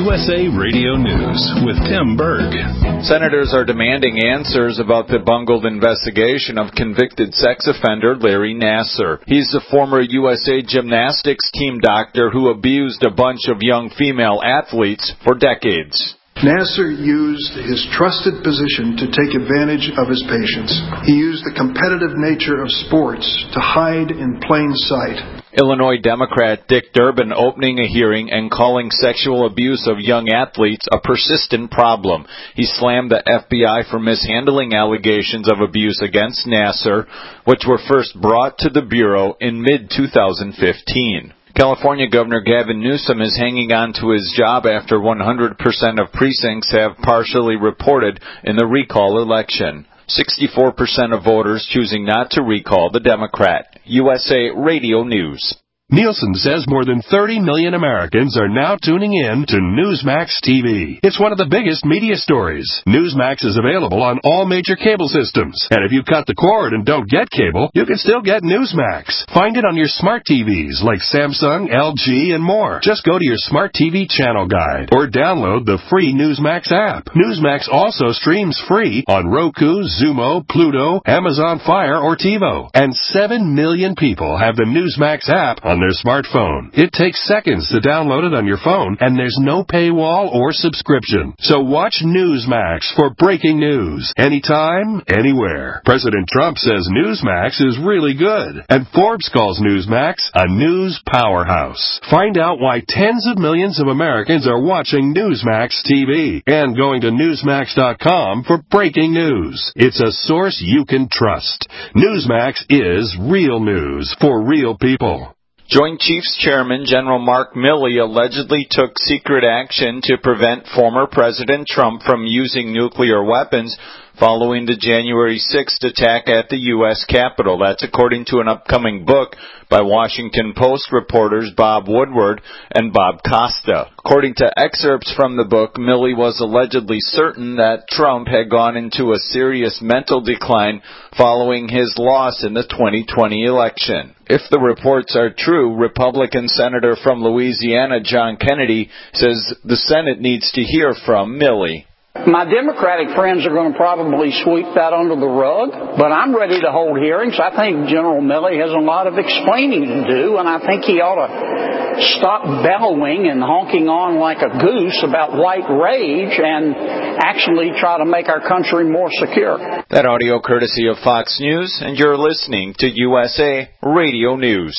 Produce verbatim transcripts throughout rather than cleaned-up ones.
U S A Radio News with Tim Berg. Senators are demanding answers about the bungled investigation of convicted sex offender Larry Nassar. He's the former U S A gymnastics team doctor who abused a bunch of young female athletes for decades. Nassar used his trusted position to take advantage of his patients. He used the competitive nature of sports to hide in plain sight. Illinois Democrat Dick Durbin opening a hearing and calling sexual abuse of young athletes a persistent problem. He slammed the F B I for mishandling allegations of abuse against Nassar, which were first brought to the Bureau in mid twenty fifteen. California Governor Gavin Newsom is hanging on to his job after one hundred percent of precincts have partially reported in the recall election. sixty-four percent of voters choosing not to recall the Democrat. U S A Radio News. Nielsen says more than thirty million Americans are now tuning in to Newsmax T V. It's one of the biggest media stories. Newsmax is available on all major cable systems. And if you cut the cord and don't get cable, you can still get Newsmax. Find it on your smart T Vs like Samsung, L G, and more. Just go to your smart T V channel guide or download the free Newsmax app. Newsmax also streams free on Roku, Zumo, Pluto, Amazon Fire, or TiVo. And seven million people have the Newsmax app on their smartphone. It takes seconds to download it on your phone, and there's no paywall or subscription. So watch Newsmax for breaking news, anytime, anywhere. President Trump says Newsmax is really good, and Forbes calls Newsmax a news powerhouse. Find out why tens of millions of Americans are watching Newsmax T V and going to Newsmax dot com for breaking news. It's a source you can trust. Newsmax is real news for real people. Joint Chiefs Chairman General Mark Milley allegedly took secret action to prevent former President Trump from using nuclear weapons following the January sixth attack at the U S Capitol. That's according to an upcoming book by Washington Post reporters Bob Woodward and Bob Costa. According to excerpts from the book, Milley was allegedly certain that Trump had gone into a serious mental decline following his loss in the twenty twenty election. If the reports are true, Republican Senator from Louisiana John Kennedy says the Senate needs to hear from Milley. My Democratic friends are going to probably sweep that under the rug, but I'm ready to hold hearings. I think General Milley has a lot of explaining to do, and I think he ought to stop bellowing and honking on like a goose about white rage and actually try to make our country more secure. That audio courtesy of Fox News, and you're listening to U S A Radio News.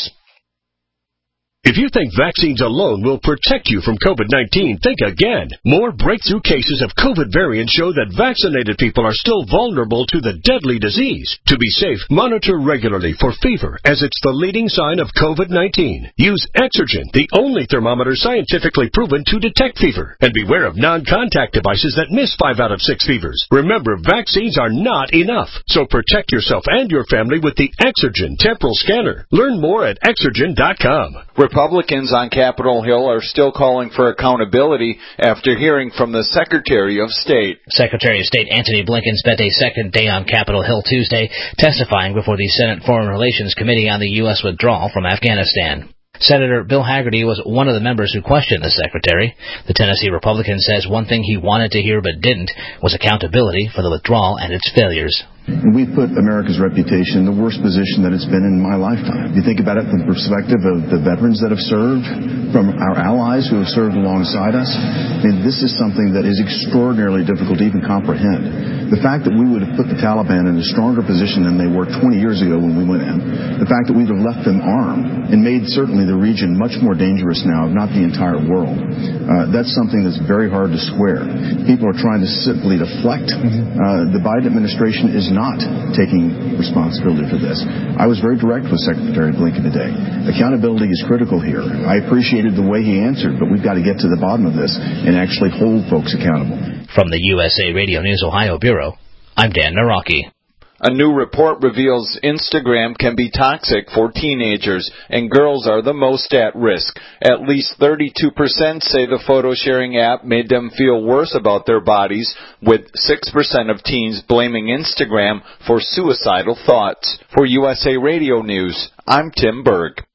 If you think vaccines alone will protect you from COVID nineteen, think again. More breakthrough cases of COVID variants show that vaccinated people are still vulnerable to the deadly disease. To be safe, monitor regularly for fever, as it's the leading sign of COVID nineteen. Use Exergen, the only thermometer scientifically proven to detect fever. And beware of non-contact devices that miss five out of six fevers. Remember, vaccines are not enough. So protect yourself and your family with the Exergen temporal scanner. Learn more at Exergen dot com. Republicans on Capitol Hill are still calling for accountability after hearing from the Secretary of State. Secretary of State Antony Blinken spent a second day on Capitol Hill Tuesday, testifying before the Senate Foreign Relations Committee on the U S withdrawal from Afghanistan. Senator Bill Hagerty was one of the members who questioned the Secretary. The Tennessee Republican says one thing he wanted to hear but didn't was accountability for the withdrawal and its failures. And we've put America's reputation in the worst position that it's been in my lifetime. You think about it from the perspective of the veterans that have served, from our allies who have served alongside us. I mean, this is something that is extraordinarily difficult to even comprehend. The fact that we would have put the Taliban in a stronger position than they were twenty years ago when we went in, the fact that we'd have left them armed and made certainly the region much more dangerous now, if not the entire world, uh, that's something that's very hard to square. People are trying to simply deflect. Uh, the Biden administration is not not taking responsibility for this. I was very direct with Secretary Blinken today. Accountability is critical here. I appreciated the way he answered, but we've got to get to the bottom of this and actually hold folks accountable. From the U S A Radio News Ohio Bureau, I'm Dan Naraki. A new report reveals Instagram can be toxic for teenagers, and girls are the most at risk. At least thirty-two percent say the photo-sharing app made them feel worse about their bodies, with six percent of teens blaming Instagram for suicidal thoughts. For U S A Radio News, I'm Tim Berg.